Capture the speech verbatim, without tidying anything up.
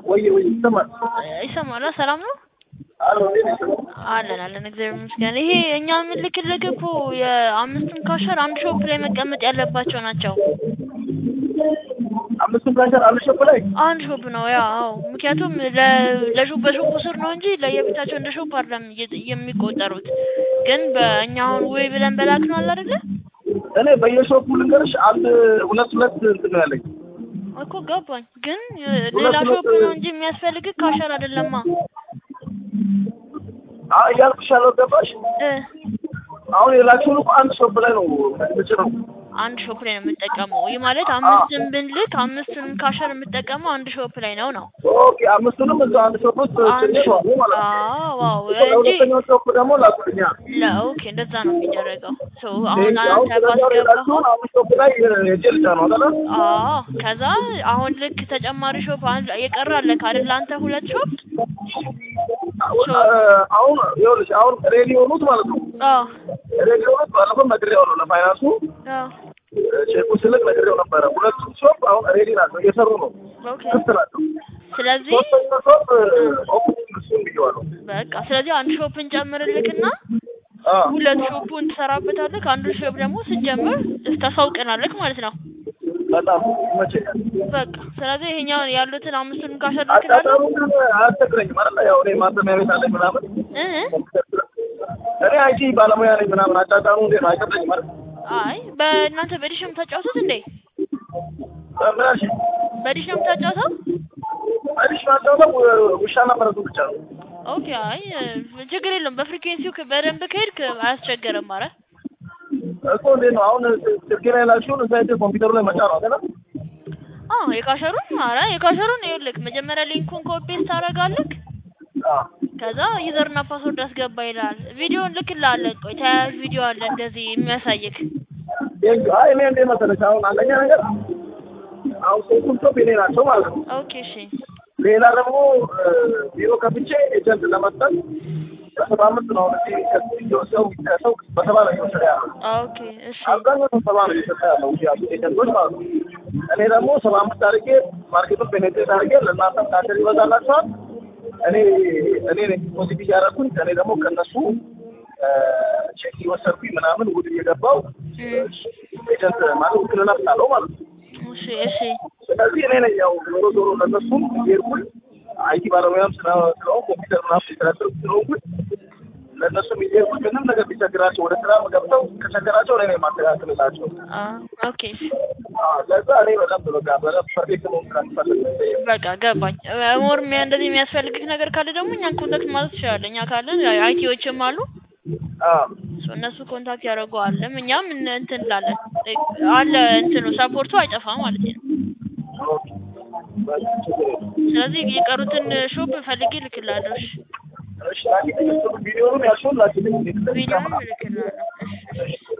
ወይ ወይ ይሰማል ይሰማል ሰላም ነው አሎ አለን አለን እግዚአብሔር ይመስገን ይሄ እኛ ምልክልክ እኮ የአምስቱን ካሸር አንድ ሾፕ ላይ መቀመጥ ያለባቸው ናቸው አምስቱን ካሸር አንድ ሾፕ ላይ አንድ ሾፕ ነው ያው ምክንያቱም ለሾፕ በሾፕ ስር ነው እንጂ ለየብቻቸው እንደ ሾፕ አይደለም የሚቆጠሩት ግን በእኛውን ወይ ብለን በላክ ነው አይደል እኔ በየሾፑ ልንገርሽ አንድ ሁለት ሁለት እንትን ነው ያለኝ እኮ ገባኝ ግን ሌላ ሾፕ ነው እንጂ የሚያስፈልግ ካሸር አይደለማ አይ ያልኩሽ ያለው ገባሽ እ አሁን የላችሁን እኮ አንድ ሾፕ ላይ ነው የምትጭነው አንድ ሾፕ ላይ ነው የምጠቀመው ይሄ ማለት አምስቱን ብንልክ አምስቱን ካሸር የምጠቀመው አንድ ሾፕ ላይ ነው ነው ኦኬ አምስቱንም እዛ አንድ ሾፕ ውስጥ ትጭነው ማለት ነው አዎ ዋው ሁለተኛው ሾፕ ደግሞ ላኩልኛ ላ ኦኬ እንደዛ ነው የሚደረገው ሶ አሁን አንተ ባስገባው አንድ ሾፕ ላይ የጀልጫ ነው አይደል አዎ ከዛ አሁን ልክ ተጨማሪ ሾፕ የቀራለ አይደል አንተ ሁለት ሾፕ አሁን ይኸውልሽ አሁን ሬዲ ሆኑት ማለት ነው አዎ ሬዲ ሆኑት ባለፈው ነግሬው ነው ለፋይናንሱ አዎ ቼኩ ስልክ ነግሬው ነበረ ሁለቱ ሾፕ አሁን ሬዲ ናቸው እየሰሩ ነው ኦኬ ክፍት ናቸው ስለዚህ ሶስተኛው ሾፕ ኦፕሽን ቢሆነው በቃ ስለዚህ አንድ ሾፕን ጨምርልክና ሁለት ሾፑን ትሰራበታለህ አንዱ ሾፕ ደግሞ ስትጀምር ታሳውቀናለህ ማለት ነው በጣም ይመቸኛል በቃ ስለዚህ ይሄኛው ያሉትን አምስቱን ካሸርክላለ አታውቁም አትግረኝ ማለት ነው ያው እኔ ማተሚያ ቤት አለኝ ምናምን እ እኔ አይቲ ባለሙያ ነኝ ምናምን አጫጫኑ እንዴ ነው አይቀርልኝ ማለት አይ በእናንተ በዲሽም ተጫውቱት እንዴ ምናሽ በዲሽም ተጫውተው በዲሽ ማጫወተው ውሻና ፈረሱ ብቻ ነው ኦኬ አይ ችግር የለም በፍሪኩዌንሲው በደንብ ከሄድክ አያስቸገርም ማለት እኮ እንዴ ነው አሁን ስልኬ ላይ ላልሽውን እዛ ሄደህ ኮምፒውተር ላይ መጫን ነው አይደል አዎ የካሸሩን ኧረ የካሸሩን ይኸውልህ መጀመሪያ ሊንኩን ኮፒ ታደርጋለህ አዎ ከዛ ዩዘርና ፓስወርድ አስገባ ይላል ቪዲዮን ልክልሃለሁ ቆይ ተያያዥ ቪዲዮ አለ እንደዚህ የሚያሳይክ አይ እኔ እንደ መሰለሽ አሁን አንደኛ ነገር አሁን ሶስቱም ሾፕ የኔ ናቸው ማለት ነው ኦኬ እሺ ሌላ ደግሞ ቢሮ ከፍቼ ኤጀንት ለመስጠት በሰባ አምስት ነው እዚህ ከዚህ ሰው ሰው በሰባ ነው የሚወስድ ያለው ኦኬ እሺ አብዛኛው ሰባ ነው የሚወስድ ያለው ያሉ ኤጀንቶች ማለት ነው እኔ ደግሞ ሰባ አምስት አድርጌ ማርኬቱን ፔኔትሬት አድርጌ ለእናንተ ካሸር ይበዛላችኋል እኔ እኔ ነኝ ፖዚቲቭ ያደረኩኝ እኔ ደግሞ ከነሱ ቼክ እየወሰድኩኝ ምናምን ውድ እየገባው ኤጀንት ማለት ውክልና ስላለው ማለት ነው እሺ እሺ ስለዚህ እኔ ነኝ ያው ዞሮ ዞሮ ለነሱም እየሄድኩኝ አይቲ ባለሙያም ስለሆንኩ ኮምፒውተር ምናምን ሲሰራጥሩ ስለሆንኩኝ ለእነሱም እየሄድኩኝ ምንም ነገር ቢቸግራቸው ወደ ስራ ገብተው ከቸገራቸው እኔ ነኝ የማስተካክልላቸው ኦኬ ለዛ እኔ በጣም በቃ በጣም ፐርፌክት ነው ካንፈልግ በቃ ገባኝ ሞር እንደዚህ የሚያስፈልግህ ነገር ካለ ደግሞ እኛን ኮንታክት ማለት ትችላለህ እኛ ካለን አይቲዎችም አሉ አዎ እነሱ ኮንታክት ያደርገዋል እኛም እንትን እንላለን አለ እንትኑ ሰፖርቱ አይጠፋም ማለት ነው ስለዚህ የቀሩትን ሾፕ ፈልጌ ልክላለሁ እሺ እሺ ቪዲዮውን ያልሽውን ላኪልኝ ቪዲዮውን ልክላለሁ እሺ